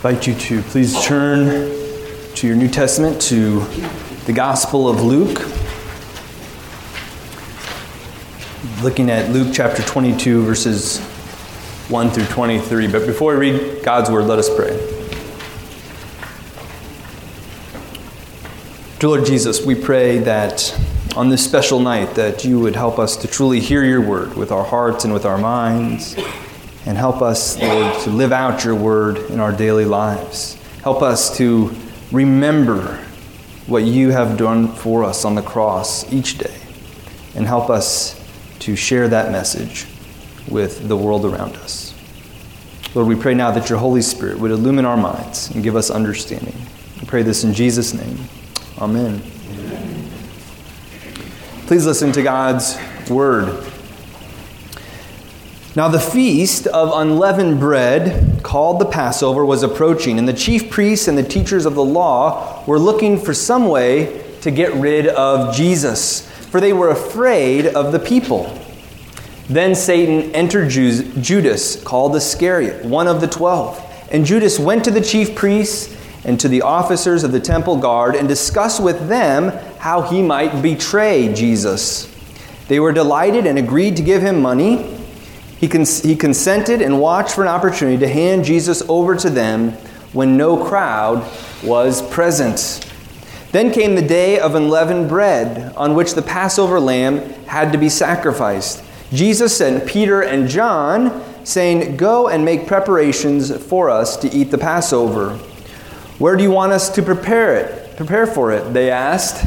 invite you to please turn to your New Testament, to the Gospel of Luke. Looking at Luke chapter 22, verses 1 through 23. But before we read God's Word, let us pray. Dear Lord Jesus, we pray that on this special night that you would help us to truly hear your Word with our hearts and with our minds. And help us, Lord, to live out your word in our daily lives. Help us to remember what you have done for us on the cross each day. And help us to share that message with the world around us. Lord, we pray now that your Holy Spirit would illumine our minds and give us understanding. We pray this in Jesus' name. Amen. Amen. Please listen to God's word. Now the feast of unleavened bread, called the Passover, was approaching, and the chief priests and the teachers of the law were looking for some way to get rid of Jesus, for they were afraid of the people. Then Satan entered Judas, called Iscariot, one of the 12. And Judas went to the chief priests and to the officers of the temple guard and discussed with them how he might betray Jesus. They were delighted and agreed to give him money. He consented and watched for an opportunity to hand Jesus over to them when no crowd was present. Then came the day of unleavened bread, on which the Passover lamb had to be sacrificed. Jesus sent Peter and John, saying, "Go and make preparations for us to eat the Passover." "Where do you want us to prepare for it?" they asked.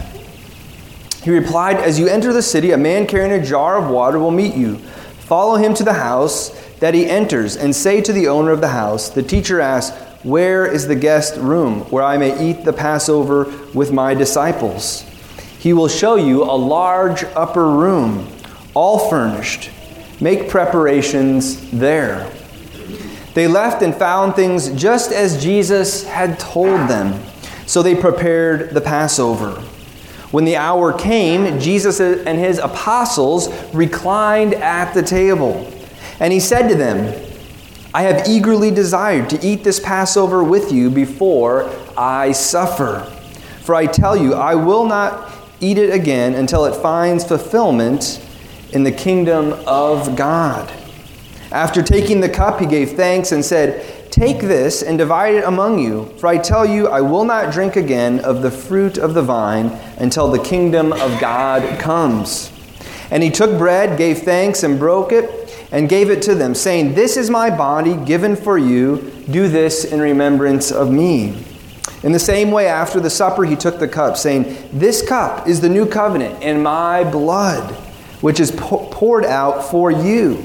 He replied, "As you enter the city, a man carrying a jar of water will meet you. Follow him to the house that he enters and say to the owner of the house, 'The teacher asks, where is the guest room where I may eat the Passover with my disciples?' He will show you a large upper room, all furnished. Make preparations there." They left and found things just as Jesus had told them. So they prepared the Passover. When the hour came, Jesus and his apostles reclined at the table. And he said to them, "I have eagerly desired to eat this Passover with you before I suffer. For I tell you, I will not eat it again until it finds fulfillment in the kingdom of God." After taking the cup, he gave thanks and said, "Take this and divide it among you, for I tell you, I will not drink again of the fruit of the vine until the kingdom of God comes." And he took bread, gave thanks, and broke it, and gave it to them, saying, "This is my body given for you. Do this in remembrance of me." In the same way, after the supper, he took the cup, saying, "This cup is the new covenant in my blood, which is poured out for you.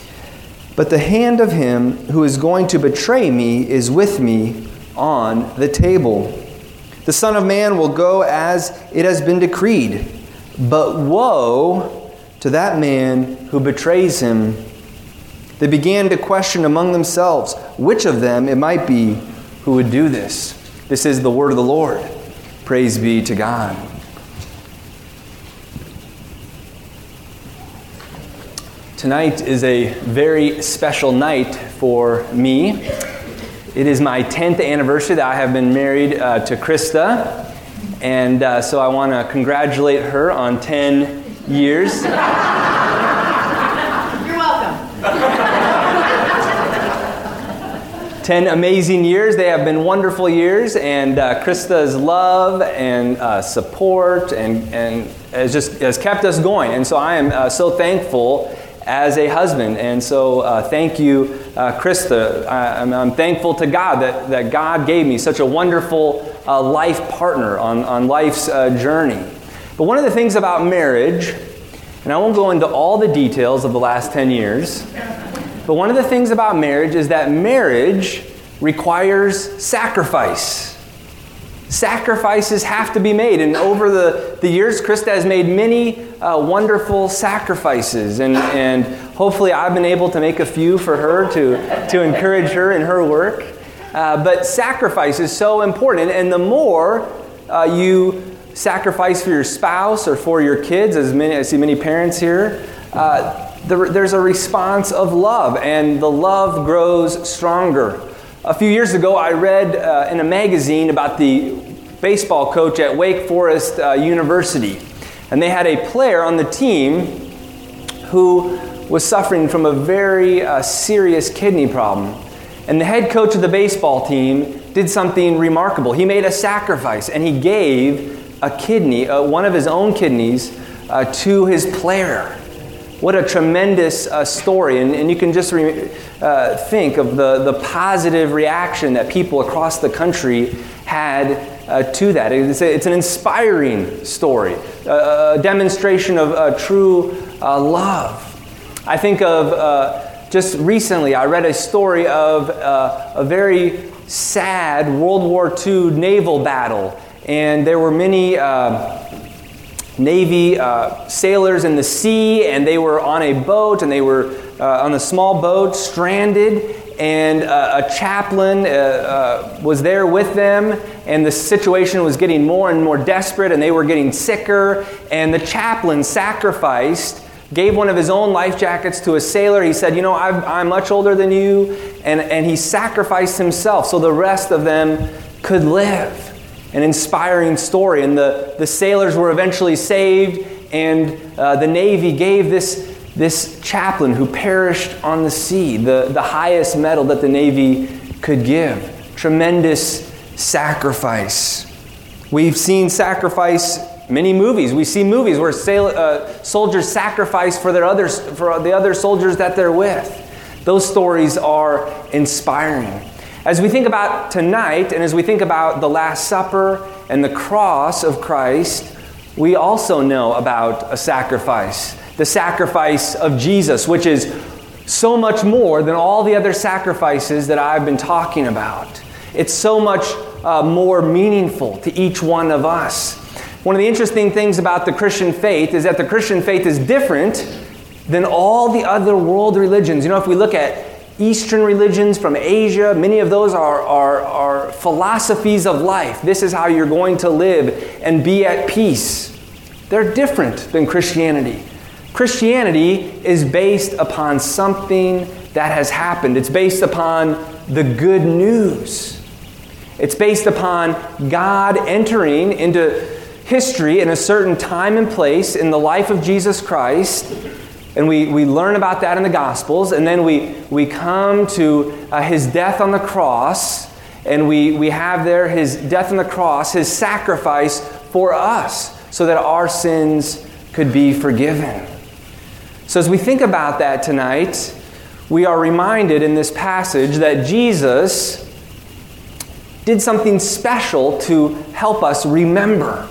But the hand of him who is going to betray me is with me on the table. The Son of Man will go as it has been decreed, but woe to that man who betrays him." They began to question among themselves which of them it might be who would do this. This is the word of the Lord. Praise be to God. Tonight is a very special night for me. It is my 10th anniversary that I have been married to Krista. And so I want to congratulate her on 10 years. You're welcome. 10 amazing years. They have been wonderful years. And Krista's love and support and has kept us going. And so I am so thankful as a husband. And so thank you, Krista. I'm thankful to God that God gave me such a wonderful life partner on life's journey. But one of the things about marriage, and I won't go into all the details of the last 10 years, but one of the things about marriage is that marriage requires sacrifice. Sacrifices have to be made. And over the years, Krista has made many wonderful sacrifices. And hopefully I've been able to make a few for her to encourage her in her work. But sacrifice is so important. And the more you sacrifice for your spouse or for your kids, I see many parents here, there's a response of love. And the love grows stronger. A few years ago, I read in a magazine about the baseball coach at Wake Forest University. And they had a player on the team who was suffering from a very serious kidney problem. And the head coach of the baseball team did something remarkable. He made a sacrifice, and he gave a kidney, one of his own kidneys, to his player. What a tremendous story. And you can just think of the positive reaction that people across the country had to that. It's an inspiring story, a demonstration of true love. I think of just recently, I read a story of a very sad World War II naval battle. And there were many Navy sailors in the sea, and they were on a boat, and they were on a small boat, stranded, and a chaplain was there with them, and the situation was getting more and more desperate, and they were getting sicker, and the chaplain sacrificed, gave one of his own life jackets to a sailor. He said, I'm much older than you, and he sacrificed himself so the rest of them could live. An inspiring story. And the sailors were eventually saved, and the Navy gave this chaplain who perished on the sea the highest medal that the Navy could give. Tremendous sacrifice. We've seen sacrifice many movies. We see movies where soldiers sacrifice for the other soldiers that they're with. Those stories are inspiring. As we think about tonight, and as we think about the Last Supper and the cross of Christ, we also know about a sacrifice. The sacrifice of Jesus, which is so much more than all the other sacrifices that I've been talking about. It's so much more meaningful to each one of us. One of the interesting things about the Christian faith is that the Christian faith is different than all the other world religions. If we look at Eastern religions from Asia, many of those are philosophies of life. This is how you're going to live and be at peace. They're different than Christianity. Christianity is based upon something that has happened. It's based upon the good news. It's based upon God entering into history in a certain time and place in the life of Jesus Christ. And we learn about that in the Gospels, and then we come to His death on the cross, and we have there His death on the cross, His sacrifice for us, so that our sins could be forgiven. So as we think about that tonight, we are reminded in this passage that Jesus did something special to help us remember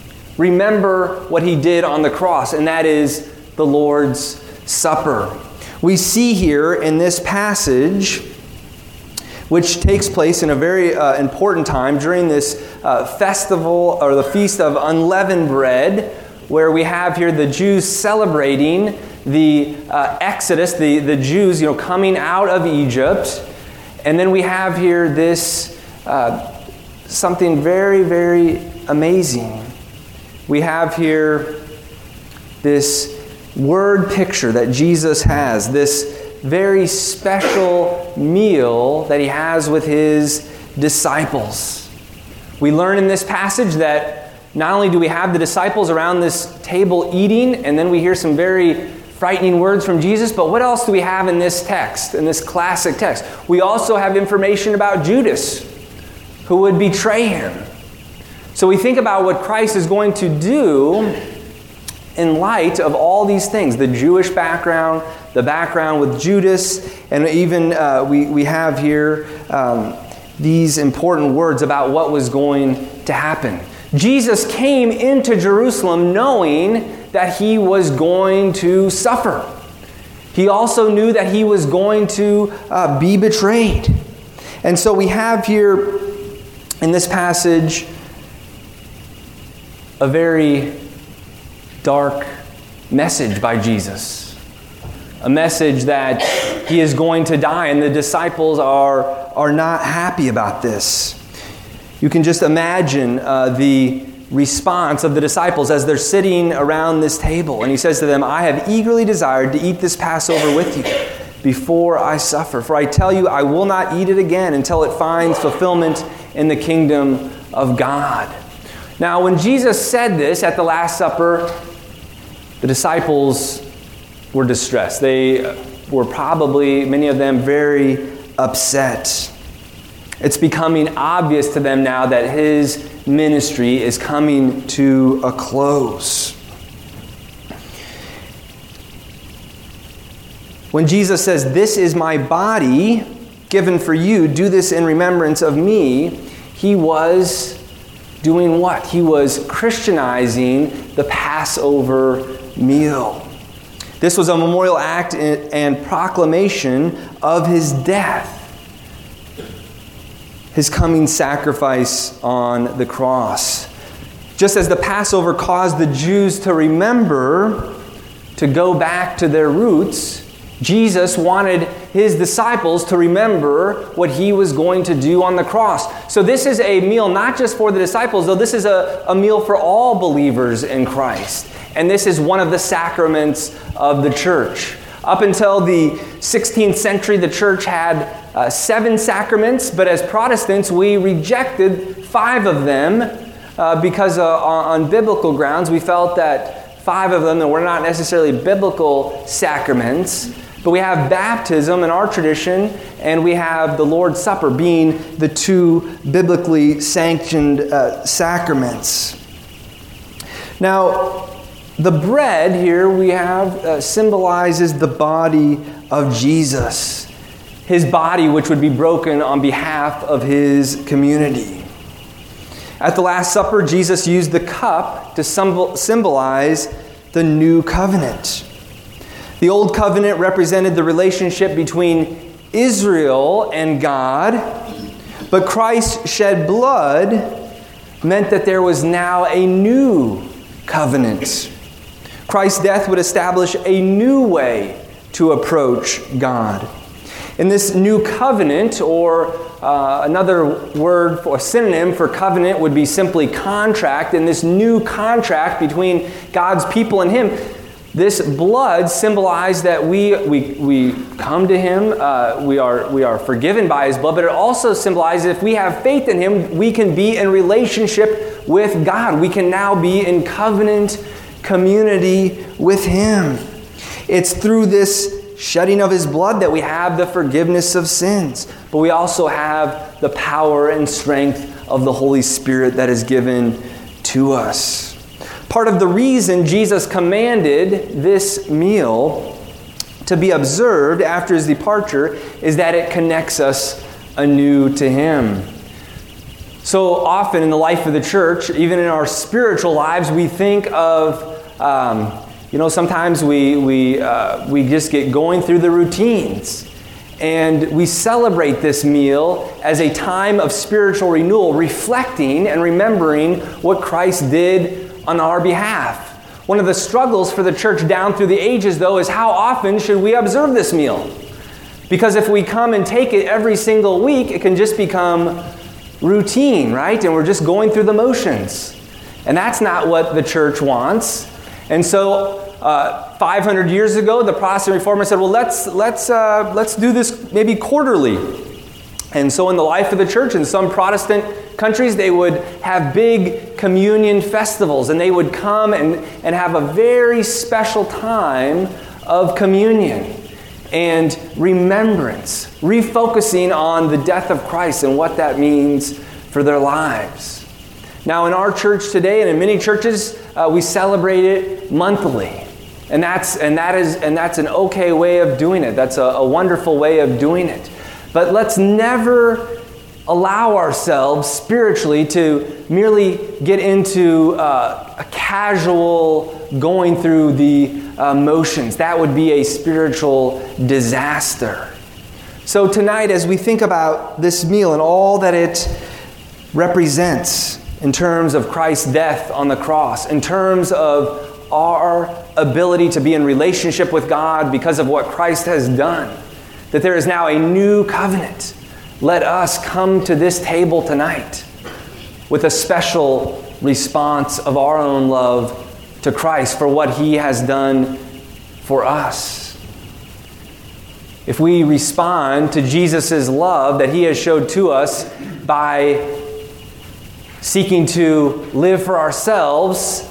what He did on the cross, and that is the Lord's Supper. We see here in this passage, which takes place in a very important time during this festival, or the Feast of Unleavened Bread, where we have here the Jews celebrating the Exodus, the Jews coming out of Egypt. And then we have here this something very, very amazing. We have here this word picture that Jesus has, this very special meal that He has with His disciples. We learn in this passage that not only do we have the disciples around this table eating, and then we hear some very frightening words from Jesus, but what else do we have in this text, in this classic text? We also have information about Judas, who would betray Him. So we think about what Christ is going to do in light of all these things, the Jewish background, the background with Judas, and even we have here these important words about what was going to happen. Jesus came into Jerusalem knowing that He was going to suffer. He also knew that He was going to be betrayed. And so we have here in this passage a very dark message by Jesus. A message that He is going to die, and the disciples are not happy about this. You can just imagine the response of the disciples as they're sitting around this table. And He says to them, "I have eagerly desired to eat this Passover with you before I suffer. For I tell you, I will not eat it again until it finds fulfillment in the kingdom of God." Now, when Jesus said this at the Last Supper, the disciples were distressed. They were probably, many of them, very upset. It's becoming obvious to them now that his ministry is coming to a close. When Jesus says, "This is my body given for you, do this in remembrance of me," he was doing what? He was Christianizing the Passover meal. This was a memorial act and proclamation of his death, his coming sacrifice on the cross. Just as the Passover caused the Jews to remember, to go back to their roots, Jesus wanted his disciples to remember what he was going to do on the cross. So this is a meal not just for the disciples, though this is a meal for all believers in Christ. And this is one of the sacraments of the church. Up until the 16th century, the church had 7 sacraments, but as Protestants, we rejected 5 of them because on biblical grounds, we felt that 5 of them were not necessarily biblical sacraments. But we have baptism in our tradition, and we have the Lord's Supper being the 2 biblically sanctioned sacraments. Now, the bread here we have symbolizes the body of Jesus, his body which would be broken on behalf of his community. At the Last Supper, Jesus used the cup to symbolize the new covenant. The Old Covenant represented the relationship between Israel and God, but Christ's shed blood meant that there was now a new covenant. Christ's death would establish a new way to approach God. In this new covenant, or another word for a synonym for covenant would be simply contract, in this new contract between God's people and him, this blood symbolized that we come to him, we are forgiven by his blood, but it also symbolizes if we have faith in him, we can be in relationship with God. We can now be in covenant community with him. It's through this shedding of his blood that we have the forgiveness of sins, but we also have the power and strength of the Holy Spirit that is given to us. Part of the reason Jesus commanded this meal to be observed after his departure is that it connects us anew to him. So often in the life of the church, even in our spiritual lives, we think of, sometimes we just get going through the routines. And we celebrate this meal as a time of spiritual renewal, reflecting and remembering what Christ did on our behalf. One of the struggles for the church down through the ages, though, is how often should we observe this meal? Because if we come and take it every single week, it can just become routine, right? And we're just going through the motions. And that's not what the church wants. And so 500 years ago, the Protestant reformers said, well, let's do this maybe quarterly. And so in the life of the church, in some Protestant countries, they would have big communion festivals, and they would come and have a very special time of communion and remembrance, refocusing on the death of Christ and what that means for their lives. Now in our church today, and in many churches, we celebrate it monthly. And that's an okay way of doing it. That's a wonderful way of doing it. But let's never allow ourselves spiritually to merely get into a casual going through the motions. That would be a spiritual disaster. So tonight, as we think about this meal and all that it represents in terms of Christ's death on the cross, in terms of our ability to be in relationship with God because of what Christ has done, that there is now a new covenant. Let us come to this table tonight with a special response of our own love to Christ for what he has done for us. if we respond to Jesus' love that He has showed to us by seeking to live for ourselves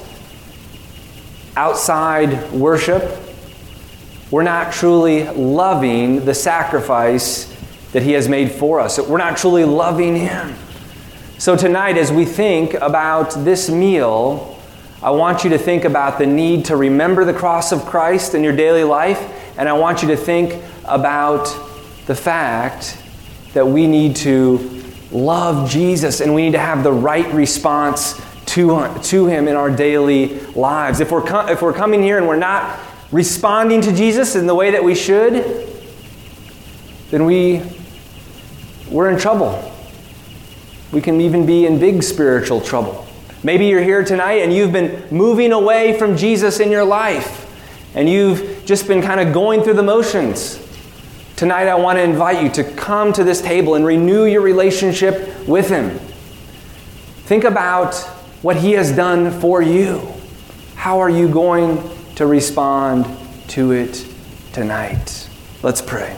outside worship, we're not truly loving the sacrifice that He has made for us. We're not truly loving Him. So tonight, as we think about this meal, I want you to think about the need to remember the cross of Christ in your daily life, and I want you to think about the fact that we need to love Jesus and we need to have the right response to Him in our daily lives. If we're coming here and we're not responding to Jesus in the way that we should, then we're in trouble. We can even be in big spiritual trouble. Maybe you're here tonight and you've been moving away from Jesus in your life and you've just been kind of going through the motions. Tonight I want to invite you to come to this table and renew your relationship with Him. Think about what He has done for you. How are you going to respond to it tonight? Let's pray.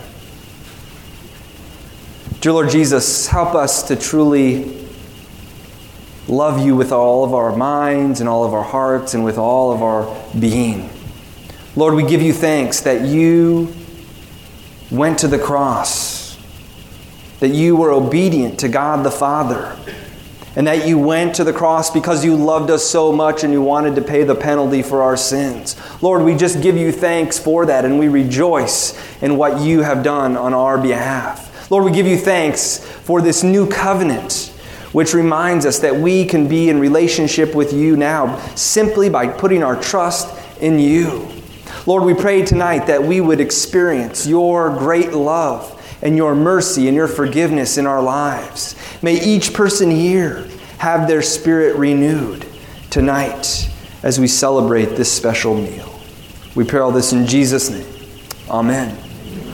Dear Lord Jesus, help us to truly love You with all of our minds and all of our hearts and with all of our being. Lord, we give You thanks that You went to the cross, that You were obedient to God the Father, and that You went to the cross because You loved us so much and You wanted to pay the penalty for our sins. Lord, we just give You thanks for that, and we rejoice in what You have done on our behalf. Lord, we give You thanks for this new covenant, which reminds us that we can be in relationship with You now simply by putting our trust in You. Lord, we pray tonight that we would experience Your great love and Your mercy and Your forgiveness in our lives. May each person here have their spirit renewed tonight as we celebrate this special meal. We pray all this in Jesus' name. Amen.